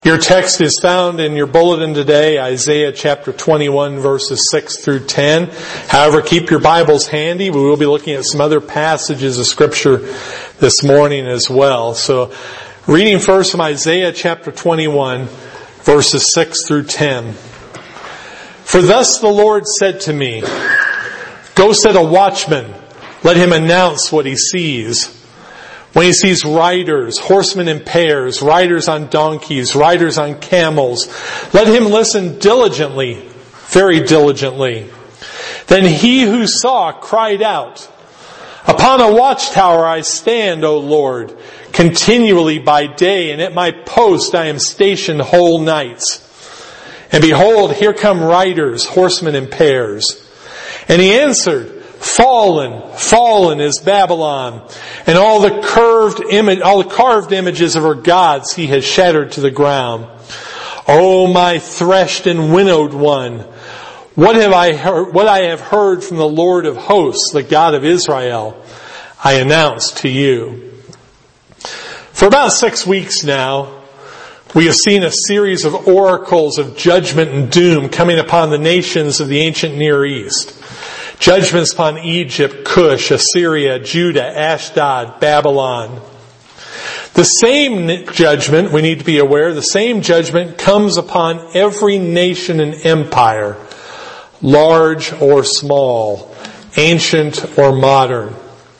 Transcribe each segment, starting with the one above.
Your text is found in your bulletin today, Isaiah chapter 21, verses 6 through 10. However, keep your Bibles handy. We will be looking at some other passages of Scripture this morning as well. So, reading first from Isaiah chapter 21, verses 6 through 10. For thus the Lord said to me, Go set a watchman, let him announce what he sees. When he sees riders, horsemen in pairs, riders on donkeys, riders on camels, let him listen diligently, very diligently. Then he who saw cried out, Upon a watchtower I stand, O Lord, continually by day, and at my post I am stationed whole nights. And behold, here come riders, horsemen in pairs. And he answered, Fallen, fallen is Babylon, and all the carved images of her gods he has shattered to the ground. O my threshed and winnowed one, what I have heard from the Lord of hosts, the God of Israel, I announce to you. For about 6 weeks now, we have seen a series of oracles of judgment and doom coming upon the nations of the ancient Near East. Judgments upon Egypt, Cush, Assyria, Judah, Ashdod, Babylon. The same judgment, we need to be aware, the same judgment comes upon every nation and empire, large or small, ancient or modern.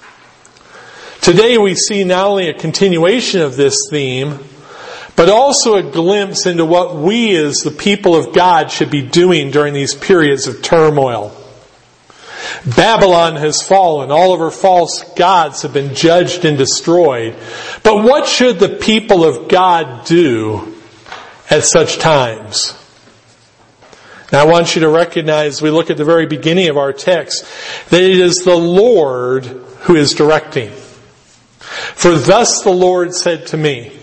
Today we see not only a continuation of this theme, but also a glimpse into what we as the people of God should be doing during these periods of turmoil. Babylon has fallen. All of her false gods have been judged and destroyed. But what should the people of God do at such times? Now I want you to recognize, we look at the very beginning of our text, that it is the Lord who is directing. For thus the Lord said to me.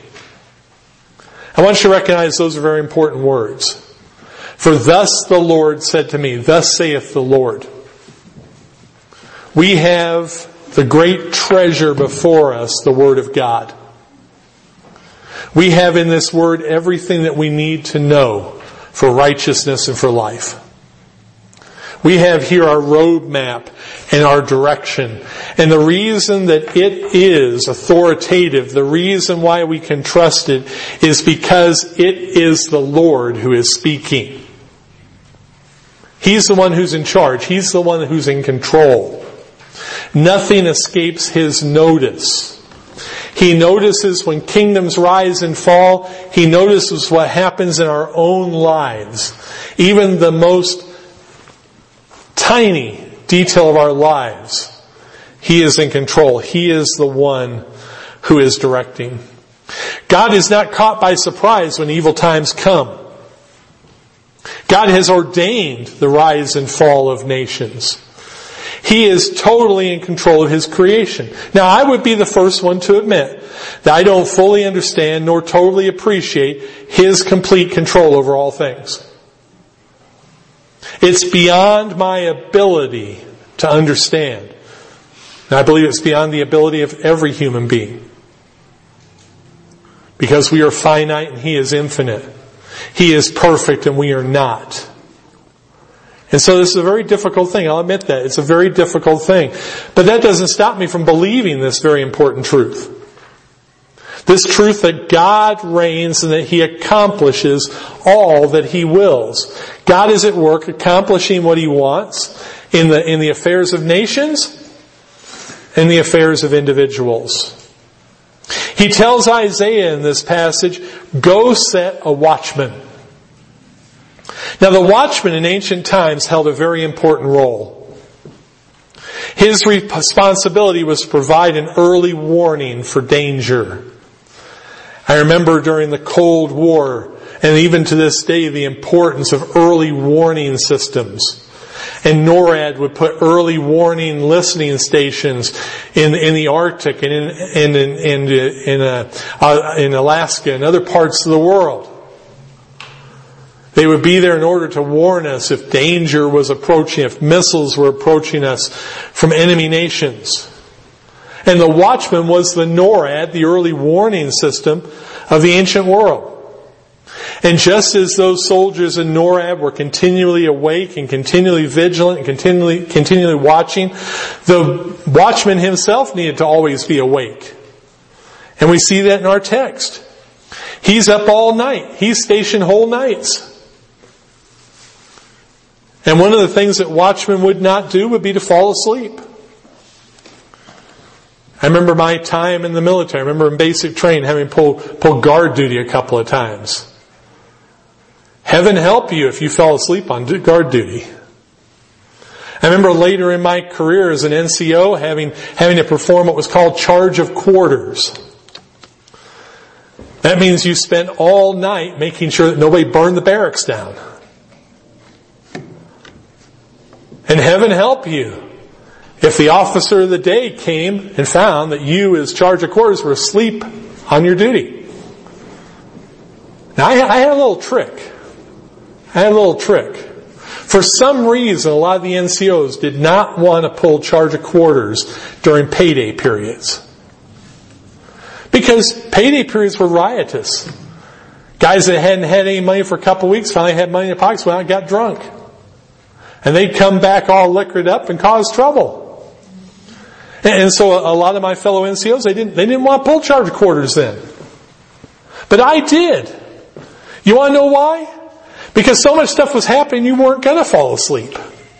I want you to recognize those are very important words. For thus the Lord said to me, thus saith the Lord. We have the great treasure before us, the Word of God. We have in this Word everything that we need to know for righteousness and for life. We have here our roadmap and our direction. And the reason that it is authoritative, the reason why we can trust it, is because it is the Lord who is speaking. He's the one who's in charge. He's the one who's in control. Nothing escapes His notice. He notices when kingdoms rise and fall. He notices what happens in our own lives. Even the most tiny detail of our lives. He is in control. He is the one who is directing. God is not caught by surprise when evil times come. God has ordained the rise and fall of nations. He is totally in control of His creation. Now, I would be the first one to admit that I don't fully understand nor totally appreciate His complete control over all things. It's beyond my ability to understand. And I believe it's beyond the ability of every human being. Because we are finite and He is infinite. He is perfect and we are not. And so this is a very difficult thing. I'll admit that. It's a very difficult thing. But that doesn't stop me from believing this very important truth. This truth that God reigns and that He accomplishes all that He wills. God is at work accomplishing what He wants in the affairs of nations and the affairs of individuals. He tells Isaiah in this passage, Go set a watchman. Now the watchman in ancient times held a very important role. His responsibility was to provide an early warning for danger. I remember during the Cold War, and even to this day, the importance of early warning systems. And NORAD would put early warning listening stations in the Arctic and in Alaska and other parts of the world. They would be there in order to warn us if danger was approaching, if missiles were approaching us from enemy nations. And the watchman was the NORAD, the early warning system of the ancient world. And just as those soldiers in Norab were continually awake and continually vigilant and continually watching, the watchman himself needed to always be awake. And we see that in our text. He's up all night. He's stationed whole nights. And one of the things that watchmen would not do would be to fall asleep. I remember my time in the military. I remember in basic training having pull guard duty a couple of times. Heaven help you if you fell asleep on guard duty. I remember later in my career as an NCO having to perform what was called charge of quarters. That means you spent all night making sure that nobody burned the barracks down. And heaven help you if the officer of the day came and found that you as charge of quarters were asleep on your duty. Now I had a little trick. For some reason, a lot of the NCOs did not want to pull charge of quarters during payday periods. Because payday periods were riotous. Guys that hadn't had any money for a couple of weeks finally had money in their pockets, went out and got drunk. And they'd come back all liquored up and cause trouble. And so a lot of my fellow NCOs, they didn't want to pull charge of quarters then. But I did. You want to know why? Because so much stuff was happening, you weren't going to fall asleep.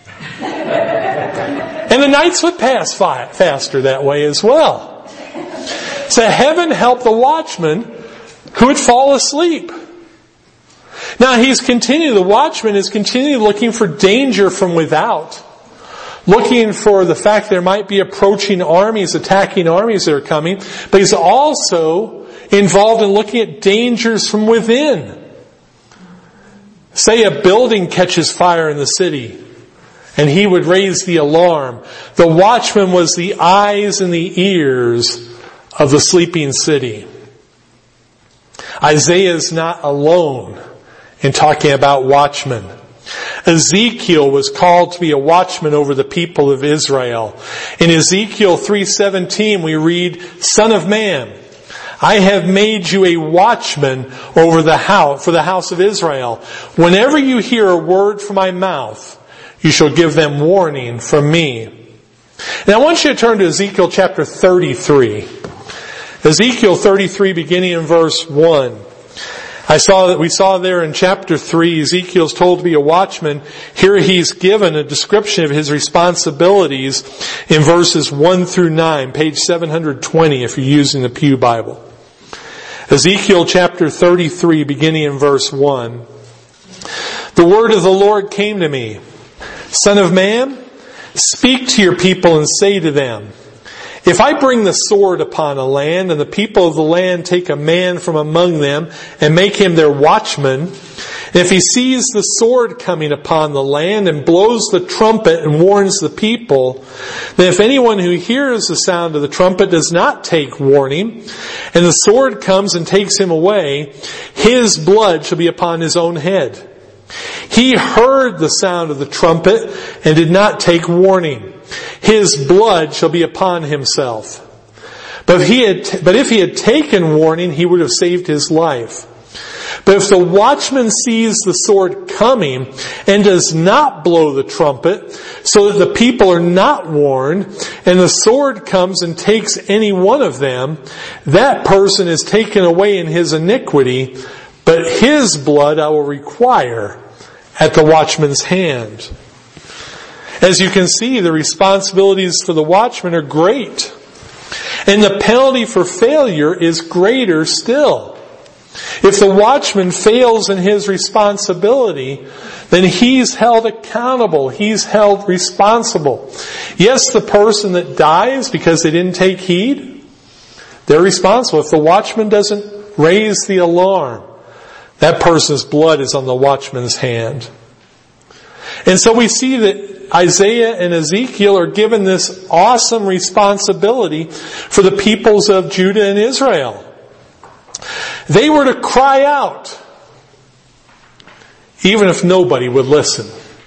And the nights would pass faster that way as well. So heaven help the watchman who would fall asleep. Now the watchman is continually looking for danger from without. Looking for the fact there might be approaching armies, attacking armies that are coming. But he's also involved in looking at dangers from within. Say a building catches fire in the city, and he would raise the alarm. The watchman was the eyes and the ears of the sleeping city. Isaiah is not alone in talking about watchmen. Ezekiel was called to be a watchman over the people of Israel. In Ezekiel 3:17 we read, "Son of man, I have made you a watchman over for the house of Israel. Whenever you hear a word from my mouth, you shall give them warning from me." And I want you to turn to Ezekiel chapter 33. Ezekiel 33 beginning in verse 1. We saw there in chapter 3, Ezekiel's told to be a watchman. Here he's given a description of his responsibilities in verses 1 through 9, page 720 if you're using the Pew Bible. Ezekiel chapter 33, beginning in verse 1. "The word of the Lord came to me. Son of man, speak to your people and say to them, if I bring the sword upon a land, and the people of the land take a man from among them and make him their watchman, and if he sees the sword coming upon the land and blows the trumpet and warns the people, then if anyone who hears the sound of the trumpet does not take warning, and the sword comes and takes him away, his blood shall be upon his own head. He heard the sound of the trumpet and did not take warning. His blood shall be upon himself. But if he had taken warning, he would have saved his life. But if the watchman sees the sword coming and does not blow the trumpet, so that the people are not warned, and the sword comes and takes any one of them, that person is taken away in his iniquity, but his blood I will require at the watchman's hand." As you can see, the responsibilities for the watchman are great. And the penalty for failure is greater still. If the watchman fails in his responsibility, then he's held accountable. He's held responsible. Yes, the person that dies because they didn't take heed, they're responsible. If the watchman doesn't raise the alarm, that person's blood is on the watchman's hand. And so we see that Isaiah and Ezekiel are given this awesome responsibility for the peoples of Judah and Israel. They were to cry out, even if nobody would listen.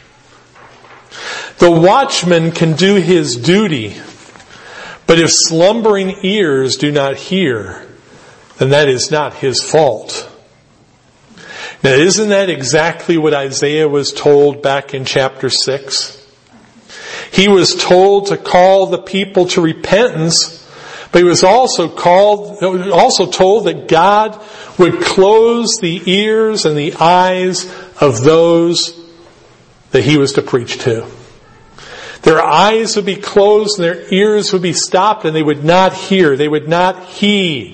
The watchman can do his duty, but if slumbering ears do not hear, then that is not his fault. Now, isn't that exactly what Isaiah was told back in chapter 6? He was told to call the people to repentance, but he was also told that God would close the ears and the eyes of those that he was to preach to. Their eyes would be closed and their ears would be stopped, and they would not hear, they would not heed.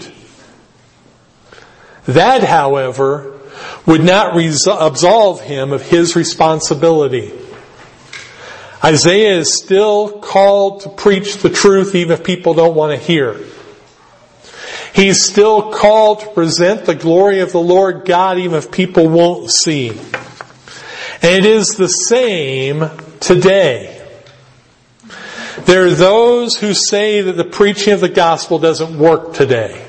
That, however, would not absolve him of his responsibility. Isaiah is still called to preach the truth even if people don't want to hear. He's still called to present the glory of the Lord God even if people won't see. And it is the same today. There are those who say that the preaching of the gospel doesn't work today.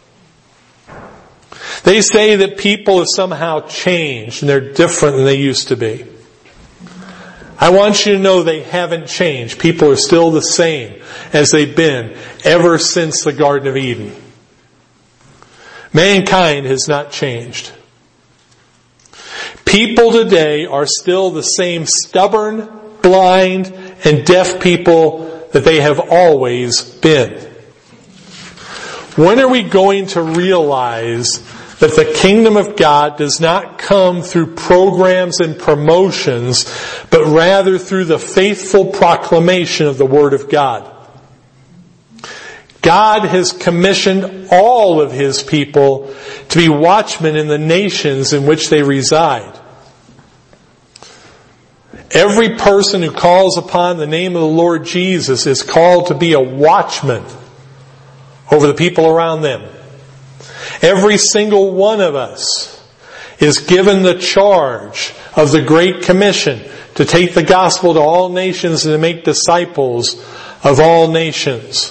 They say that people have somehow changed and they're different than they used to be. I want you to know they haven't changed. People are still the same as they've been ever since the Garden of Eden. Mankind has not changed. People today are still the same stubborn, blind, and deaf people that they have always been. When are we going to realize that the kingdom of God does not come through programs and promotions, but rather through the faithful proclamation of the Word of God? God has commissioned all of His people to be watchmen in the nations in which they reside. Every person who calls upon the name of the Lord Jesus is called to be a watchman over the people around them. Every single one of us is given the charge of the Great Commission to take the gospel to all nations and to make disciples of all nations.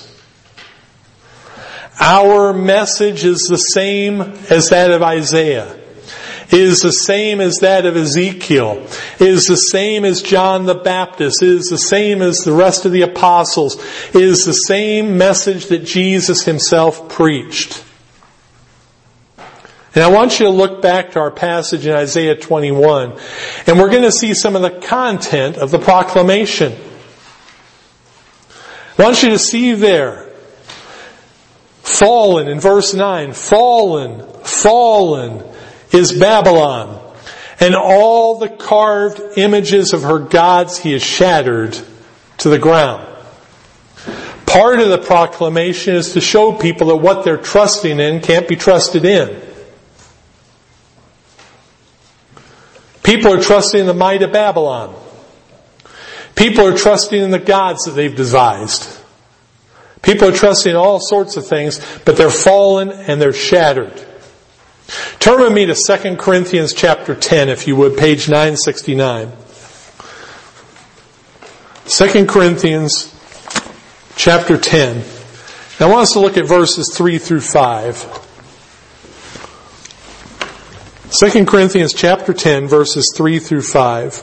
Our message is the same as that of Isaiah. It is the same as that of Ezekiel. It is the same as John the Baptist. It is the same as the rest of the apostles. It is the same message that Jesus Himself preached. And I want you to look back to our passage in Isaiah 21, and we're going to see some of the content of the proclamation. I want you to see there, fallen in verse 9, fallen, fallen is Babylon, and all the carved images of her gods He has shattered to the ground. Part of the proclamation is to show people that what they're trusting in can't be trusted in. People are trusting in the might of Babylon. People are trusting in the gods that they've devised. People are trusting in all sorts of things, but they're fallen and they're shattered. Turn with me to 2 Corinthians chapter 10, if you would, page 969. 2 Corinthians chapter 10. Now I want us to look at verses 3 through 5. 2 Corinthians chapter 10, verses 3 through 5.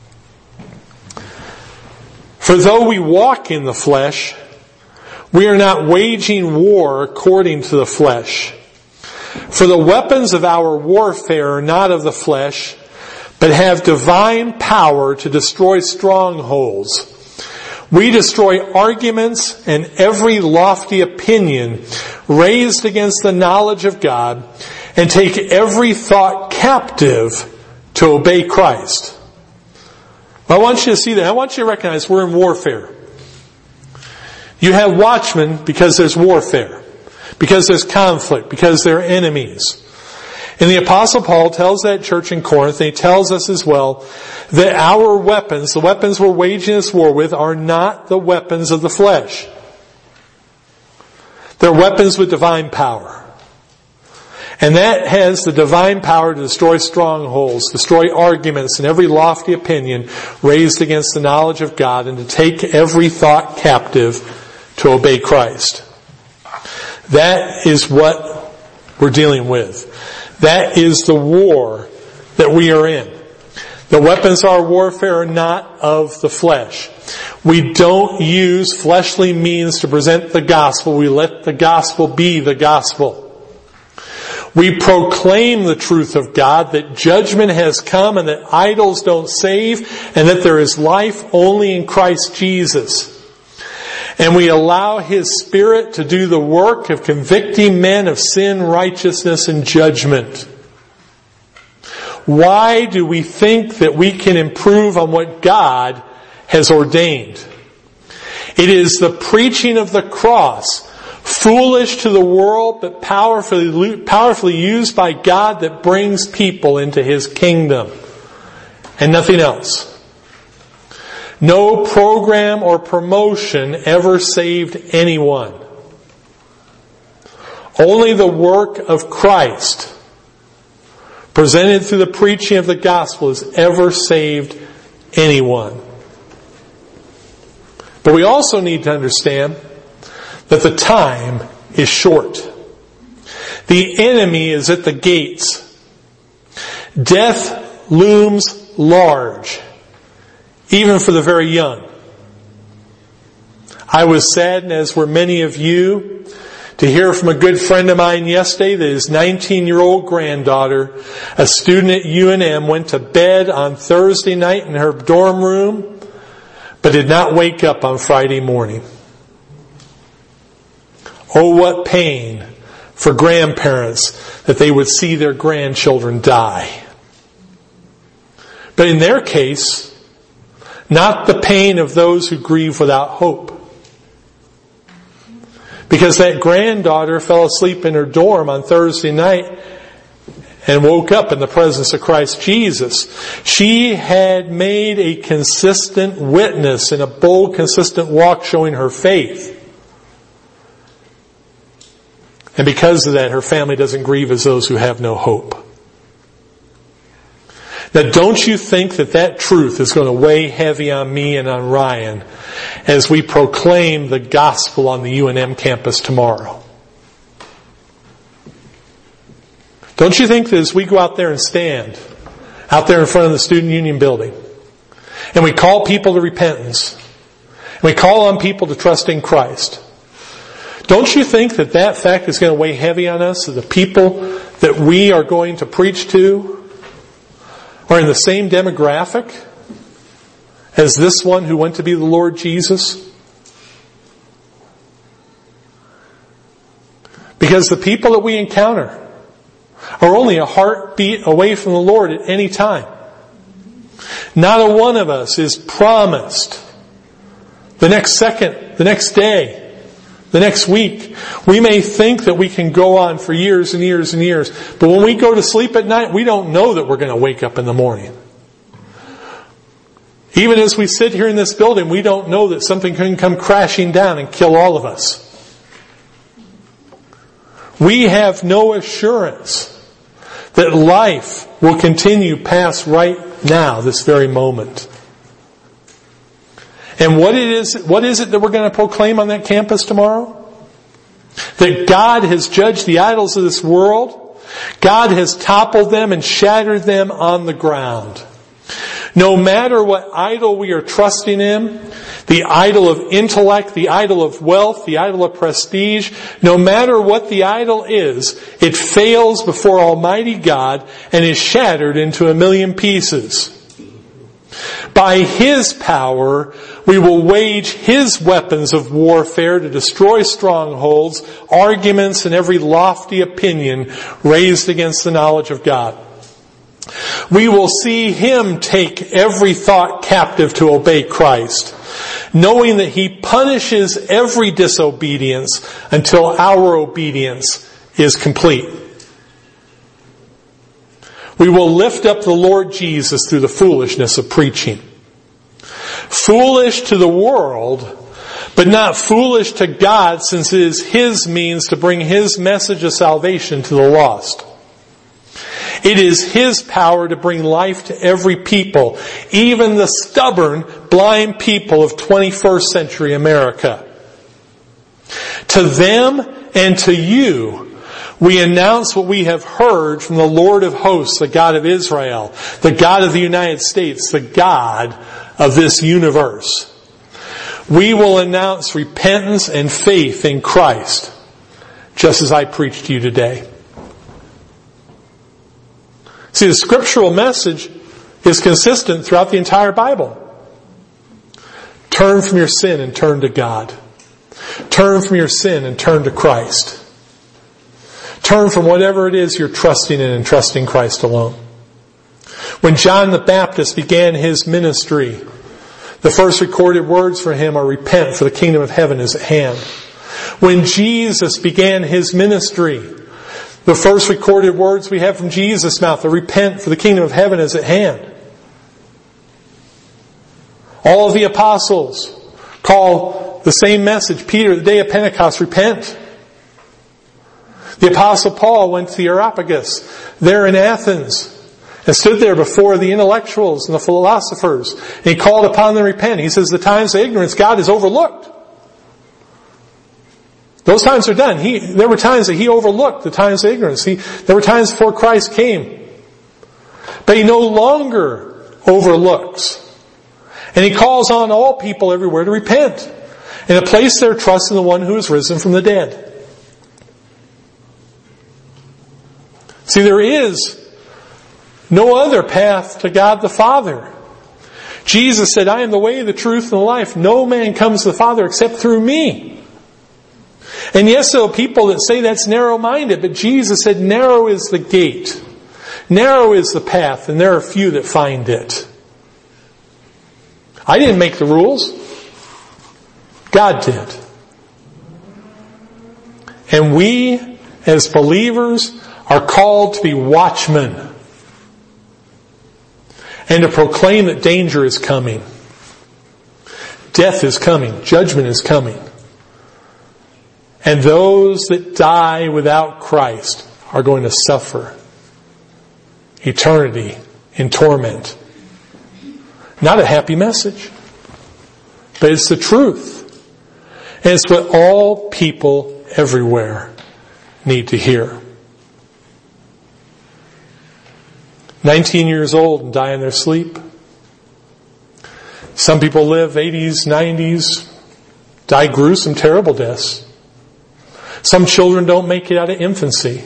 For though we walk in the flesh, we are not waging war according to the flesh. For the weapons of our warfare are not of the flesh, but have divine power to destroy strongholds. We destroy arguments and every lofty opinion raised against the knowledge of God, and take every thought captive to obey Christ. Well, I want you to see that. I want you to recognize we're in warfare. You have watchmen because there's warfare, because there's conflict, because there are enemies. And the Apostle Paul tells that church in Corinth, and he tells us as well, that our weapons, the weapons we're waging this war with, are not the weapons of the flesh. They're weapons with divine power. And that has the divine power to destroy strongholds, destroy arguments and every lofty opinion raised against the knowledge of God, and to take every thought captive to obey Christ. That is what we're dealing with. That is the war that we are in. The weapons of our warfare are not of the flesh. We don't use fleshly means to present the gospel. We let the gospel be the gospel. We proclaim the truth of God, that judgment has come and that idols don't save, and that there is life only in Christ Jesus. And we allow His Spirit to do the work of convicting men of sin, righteousness, and judgment. Why do we think that we can improve on what God has ordained? It is the preaching of the cross, foolish to the world, but powerfully used by God, that brings people into His kingdom. And nothing else. No program or promotion ever saved anyone. Only the work of Christ, presented through the preaching of the gospel, has ever saved anyone. But we also need to understand that the time is short. The enemy is at the gates. Death looms large, even for the very young. I was saddened, as were many of you, to hear from a good friend of mine yesterday that his 19-year-old granddaughter, a student at UNM, went to bed on Thursday night in her dorm room, but did not wake up on Friday morning. Oh, what pain for grandparents that they would see their grandchildren die. But in their case, not the pain of those who grieve without hope. Because that granddaughter fell asleep in her dorm on Thursday night and woke up in the presence of Christ Jesus. She had made a consistent witness and a bold, consistent walk showing her faith. And because of that, her family doesn't grieve as those who have no hope. Now, don't you think that that truth is going to weigh heavy on me and on Ryan as we proclaim the gospel on the UNM campus tomorrow? Don't you think that as we go out there and stand out there in front of the Student Union building, and we call people to repentance, and we call on people to trust in Christ, don't you think that that fact is going to weigh heavy on us, that the people that we are going to preach to are in the same demographic as this one who went to be the Lord Jesus? Because the people that we encounter are only a heartbeat away from the Lord at any time. Not a one of us is promised the next second, the next day, the next week. We may think that we can go on for years and years and years, but when we go to sleep at night, we don't know that we're going to wake up in the morning. Even as we sit here in this building, we don't know that something can come crashing down and kill all of us. We have no assurance that life will continue past right now, this very moment. And what is it that we're going to proclaim on that campus tomorrow? That God has judged the idols of this world. God has toppled them and shattered them on the ground. No matter what idol we are trusting in, the idol of intellect, the idol of wealth, the idol of prestige, no matter what the idol is, it fails before Almighty God and is shattered into a million pieces. By His power, we will wage His weapons of warfare to destroy strongholds, arguments, and every lofty opinion raised against the knowledge of God. We will see Him take every thought captive to obey Christ, knowing that He punishes every disobedience until our obedience is complete. We will lift up the Lord Jesus through the foolishness of preaching. Foolish to the world, but not foolish to God, since it is His means to bring His message of salvation to the lost. It is His power to bring life to every people, even the stubborn, blind people of 21st century America. To them and to you, we announce what we have heard from the Lord of hosts, the God of Israel, the God of the United States, the God of this universe. We will announce repentance and faith in Christ, just as I preached to you today. See, the scriptural message is consistent throughout the entire Bible. Turn from your sin and turn to God. Turn from your sin and turn to Christ. Turn from whatever it is you're trusting in and trusting Christ alone. When John the Baptist began his ministry, the first recorded words for him are, repent, for the kingdom of heaven is at hand. When Jesus began his ministry, the first recorded words we have from Jesus' mouth are, repent, for the kingdom of heaven is at hand. All of the apostles call the same message. Peter, the day of Pentecost, repent. The apostle Paul went to the Areopagus there in Athens and stood there before the intellectuals and the philosophers. And he called upon them to repent. He says the times of ignorance God has overlooked. Those times are done. There were times that he overlooked the times of ignorance. There were times before Christ came. But he no longer overlooks. And he calls on all people everywhere to repent and to place their trust in the one who is risen from the dead. See, there is no other path to God the Father. Jesus said, I am the way, the truth, and the life. No man comes to the Father except through me. And yes, there are people that say that's narrow-minded, but Jesus said narrow is the gate. Narrow is the path, and there are few that find it. I didn't make the rules. God did. And we, as believers, are called to be watchmen and to proclaim that danger is coming. Death is coming. Judgment is coming. And those that die without Christ are going to suffer eternity in torment. Not a happy message, but it's the truth. And it's what all people everywhere need to hear. 19 years old and die in their sleep. Some people live 80s, 90s, die gruesome, terrible deaths. Some children don't make it out of infancy.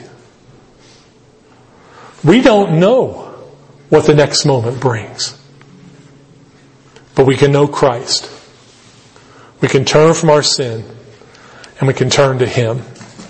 We don't know what the next moment brings. But we can know Christ. We can turn from our sin and we can turn to Him.